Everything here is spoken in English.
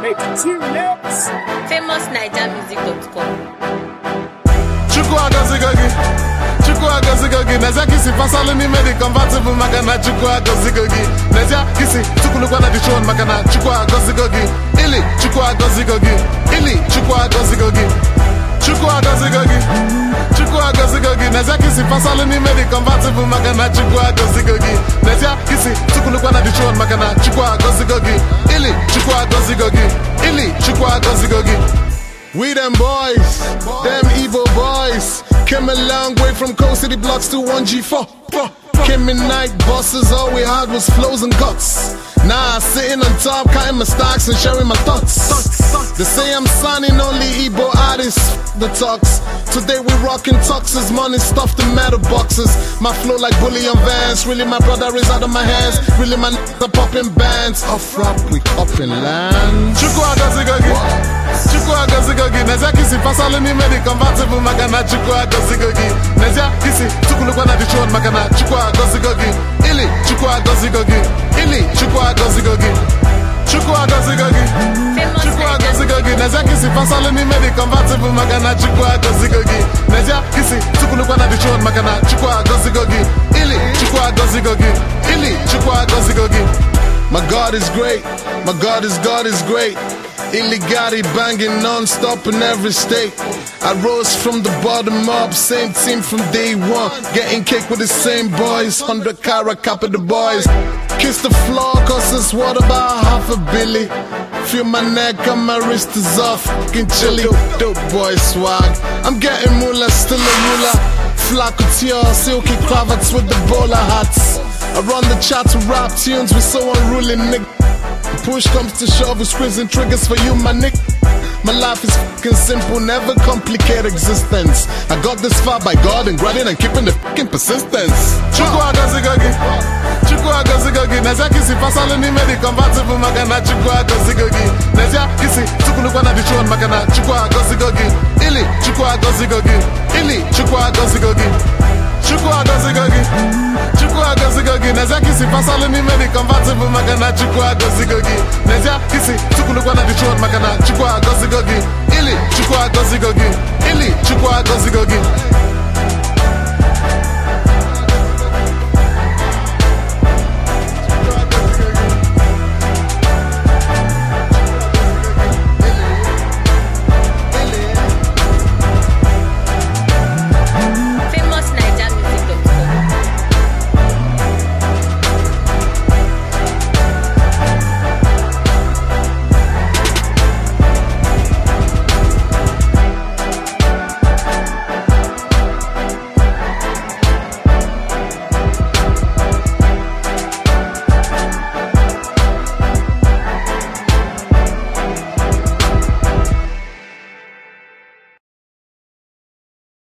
make two lips. FamousNigerMusic.com. Chukwu agozigogi, Chukwu agozigogi. Nezia kisi fasali ni medi convertible makana Chukwu agozigogi. Nezia kisi tukulukwa na dichon makana Chukwu agozigogi. Ili Chukwu agozigogi, ili Chukwu agozigogi. Chukwu agozigogi, Chukwu agozigogi. Nezia kisi fasali ni medi convertible makana Chukwu agozigogi. Nezia kisi tukulukwa na dichon makana Chukwu agozigogi. Ili Chukwu agozigogi, ili Chukwu agozigogi. We them boys, them evil boys. Came a long way from Coast City blocks to 1G4. Came in night bosses, all we had was flows and guts. Nah, sitting on top, counting my stocks and sharing my thoughts. They say I'm signing only Igbo artists, the talks. Today we rockin' tuxes, money stuffed in metal boxes. My flow like bullion vans, really my brother is out of my hands. Really my are popping bands. Off rap, we up in land. Chukwu agozigogi, Chukwu agozigogi. Nezia kisi fasali ni medi convertible makana Chukwu agozigogi. Nezia kisi tukulukwa na dichon makana Chukwu agozigogi. Ili Chukwu agozigogi, ili Chukwu agozigogi. Chukwu agozigogi, Chukwu agozigogi. Nezia kisi fasali ni medi convertible makana Chukwu agozigogi. Nezia kisi tukulukwa na dichon makana Chukwu agozigogi. Ili Chukwu agozigogi, ili Chukwu agozigogi. My God is great, my God is great. Illegati banging non-stop in every state. I rose from the bottom up, same team from day one. Getting cake with the same boys, 100 carat copy the boys. Kiss the floor cause it's what about half a billy. Feel my neck and my wrist is off, fucking chilly. Dope boy swag, I'm getting moolah, still a ruler. Flock couture, silky cravats with the bowler hats. I run the charts with rap tunes, we so unruly nigga. Push comes to shove with screens and triggers for you, my nigga. My life is fucking simple, never complicate existence. I got this far by God and grinding and keeping the fucking persistence. Chukwu agozigogi, Chukwu agozigogi. Nezia kisi fasali ni medi convertible makana Chukwu agozigogi. Nezia kisi tukulukwa na dichon makana Chukwu agozigogi. Ili Chukwu agozigogi, ili Chukwu agozigogi. Chukwu agozigogi, Chukwu agozigogi. Nezia kisi fasali ni medi convertible makana Chukwu agozigogi. Nezia kisi tukulukwa na dichon makana Chukwu agozigogi. Ili Chukwu agozigogi, ili Chukwu agozigogi.